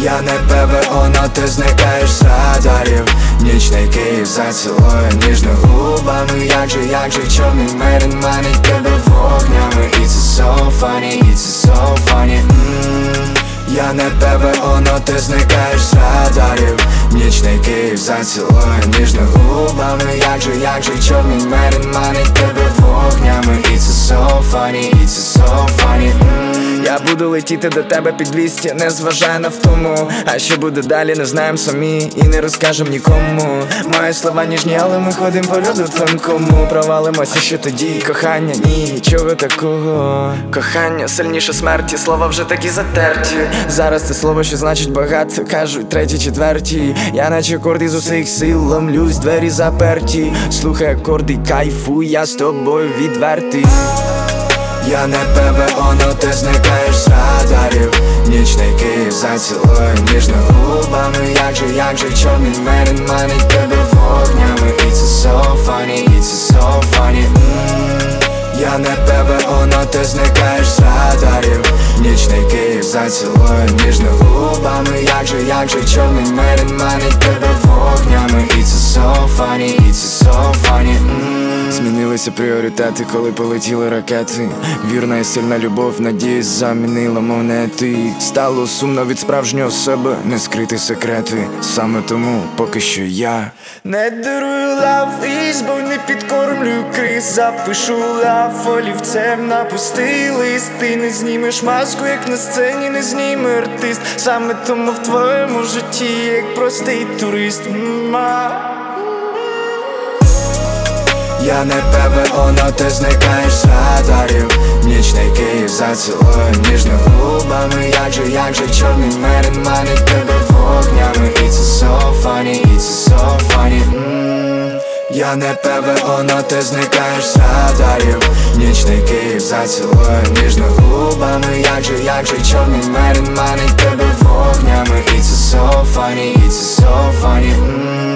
Я не ПВО, но ти зникаєш з радарів. Нічний Київ зацілує ніжно губами. Як же чорний мерин манить тебе вогнями. It's so funny, it's so funny. Я не ПВО, но ти зникаєш з радарів. Нічний Київ зацілує ніжно губами. Як же чорний мерин манить тебе вогнями. It's so funny, it's so funny. Я буду летіти до тебе під 200, не зважай на втому. А що буде далі, не знаєм самі і не розкажем нікому. Мої слова ніжні, але ми ходим по льоду тонкому. Провалимося, що тоді, кохання, ні, нічого такого. Кохання сильніше смерті, слова вже такі затерті. Зараз це слово, що значить багато, кажуть треті, четверті. Я наче акорди з усіх сил ломлюсь, двері заперті. Слухай акорди, кайфуй, я з тобою відвертий. Я не ПВО, но ти зникаєш з радарів. Нічний Київ зацілує ніжно губами. Як же чорний мерин манить тебе вогнями. It's so funny, it's so funny. Я не ПВО, но ти зникаєш з радарів. Нічний Київ зацілує ніжно губами. Як же чорний мерин манить тебе вогнями. It's so funny, it's so funny. Змінилися пріоритети, коли полетіли ракети. Вірна і сильна любов, надіюсь, замінила монети. Стало сумно від справжнього себе, не скрити секрети. Саме тому поки що я не дарую лав бо не підкормлю криз. Запишу лав олівцем на пустий лист. Ти не знімеш маску, як на сцені не зніме артист. Саме тому в твоєму житті, як простий турист. Я не ПВО, но ти зникаєш з радарів. Нічний Київ зацілує ніжно губами. Як же чорний мерин манить тебе вогнями. It's so funny, it's so funny. Я не ПВО, но ти зникаєш з радарів. Нічний Київ зацілує ніжно губами. Як же чорний мерин манить тебе вогнями. It's so funny, it's so funny.